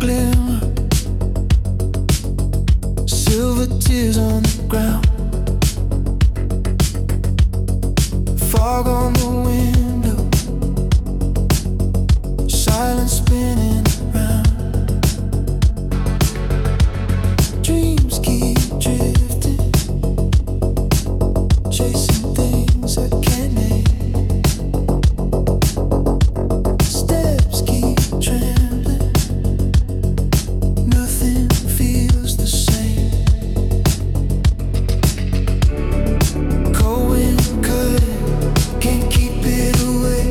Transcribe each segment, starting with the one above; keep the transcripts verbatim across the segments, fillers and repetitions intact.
glimmer, silver tears on the ground, fog on the window, silence spinning around. Dreams keep drifting, chasing things I can't name. Steps keep trembling, nothing feels the same. Cold wind cutting, can't keep it away.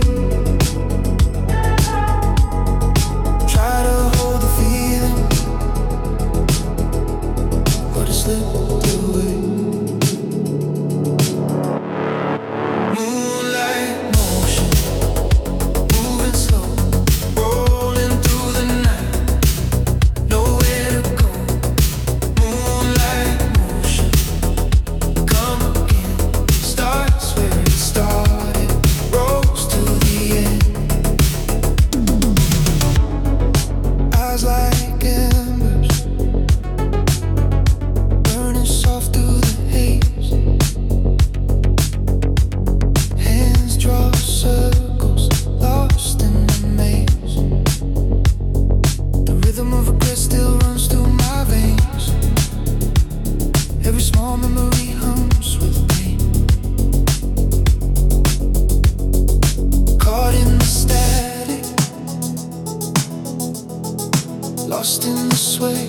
Try to hold the feeling, but it slipped away. Moonlight motion, moving slow, rolling through the night, nowhere to go. Moonlight motion, come again, starts where it started, rolls to the end. Eyes like embers, burning soft through the haze. Hands draw circles, lost in the maze. The rhythm of regret still runs through my veins. Every small memory hums with pain. Caught in the static, lost in the sway.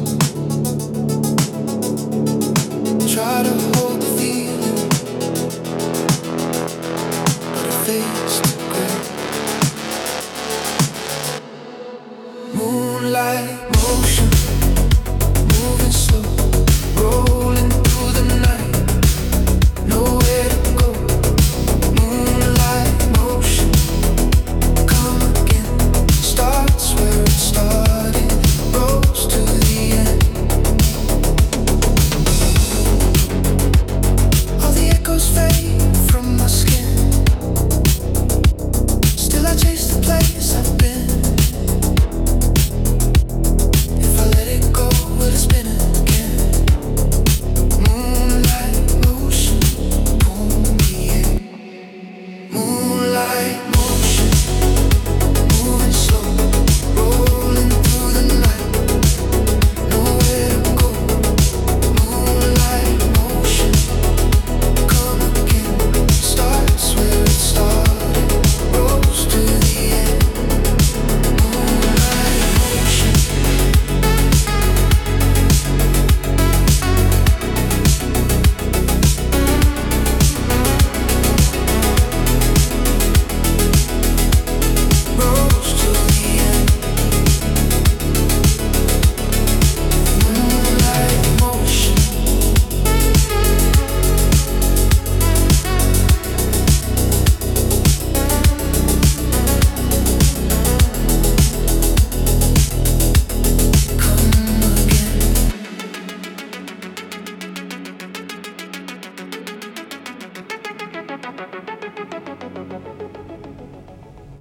Try to hold the feeling, but it fades to gray. Moonlight motion, moving slow, rolling through the night, nowhere to go. Moonlight motion, come again, starts where it started, rolls to the end. All the echoes fade from my skin, still I chase the place I've been. If I let it go, will it spin again? Moonlight motion, pull me in. Moonlight motion, moving slow, rolling through the night, nowhere to go. Moonlight motion, come again, starts where it started, rolls to the end. Moonlight motion. Rolls to the end. Moonlight motion. Come again.